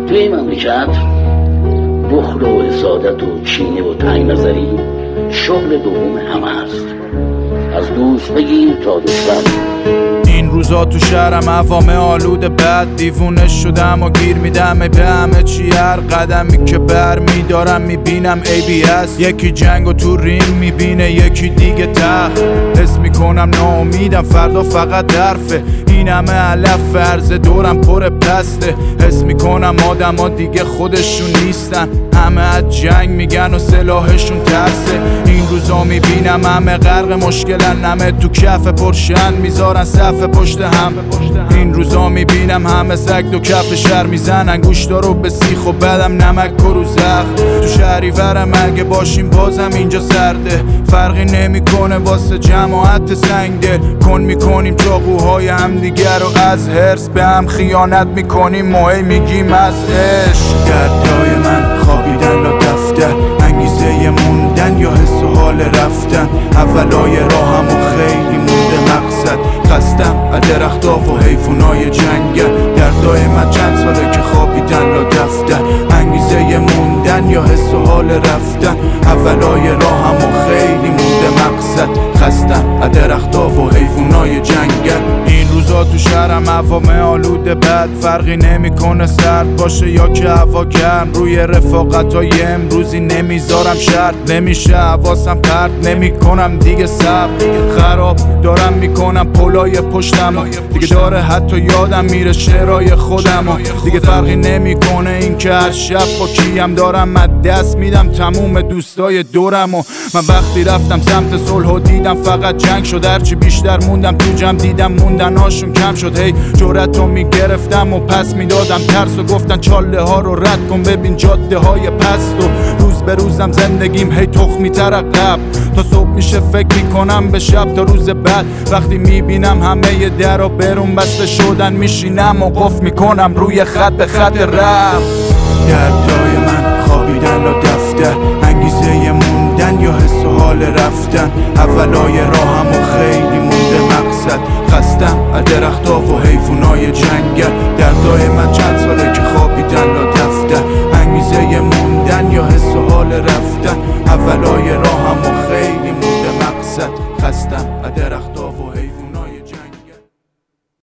توی این مملکت بخل و حسادت و کینه و تنگ نظری شغل دوم همه هست، از دوست بگیر تا دشمن. این روزا تو شهرم عوامه آلوده بد دیوونه شدم و گیر میدم به همه چی، هر قدمی که بر میدارم میبینم عیبی هست. یکی جنگو تو رینگ میبینه یکی دیگه تخت، حس میکنم ناامیدم فردا فقط درفه. این همه علف فرض دورم پر پسته، حس میکنم آدم ها دیگه خودشون نیستن، همه از جنگ میگن و سلاحشون ترسه. این روزا میبینم همه غرق مشکلن، همه تو کف پرشن میذارن صف پشت هم. این روزا میبینم همه سگ دو کف شهر میزنن، گوشتا رو به سیخ و بدم نمک و رو زخم. تو شهریورم اگه باشیم بازم اینجا سرده، فرقی نمیکنه واسه جماعت سنگ دل. کن میکنیم چاقوهای همدیگر رو از هرس، به هم خیانت میکنیم مهی میگیم از عشق. دردای من خوابیدن و دفتر، انگیزه موندن یا حس و حال رفتن، اولای راهم و خیلی مونده مقصد. خستم از درختا و حیفونای جنگل، دردای من چند ساله که خوابیدن و دفتر، انگیزه موندن یا حس و حال رفتن، اولای راهم و خیلی مونده مقصد. خستم از درختا و حیفونای جنگل. این روزا تو شهرم عوامه آلوده بد، فرقی نمیکنه سرد باشه یا که هوا گرم. روی رفاقتای امروزی نمیذارم شرط، نمیشه حواسم پرت نمیکنم دیگه صبر. خراب دارم میکنم پلای پشتم، دیگه داره حتی یادم میره شعرهای خودم. دیگه فرقی نمیکنه این که هر شب با کیم دارم من دست میدم تموم دوستای دورم. و من وقتی رفتم سمت صلح و دیدم فقط جنگ شد، هرچی بیشتر موندم تو جمع دیدم موندناشون کم شد. هی جرأتو میگرفتم و پس میدادم ترس و گفتن چاله ها رو رد کن ببین جاده های پست. و روز به روزم زندگیم هی تخمی تر عقب، تا صبح میشه فکر میکنم به شب تا روز بعد. وقتی میبینم همه در و برون بسته شدن میشینم و قفل میکنم روی خط به خط رفت. دردای من خوابیدن و دفتر، انگیزه موندن یا حس و حال رفتن، اولای راهم و خیلی مونده مقصد. خستم از درختا و حیفونای جنگل، دردای من چند ساله که خوابیدن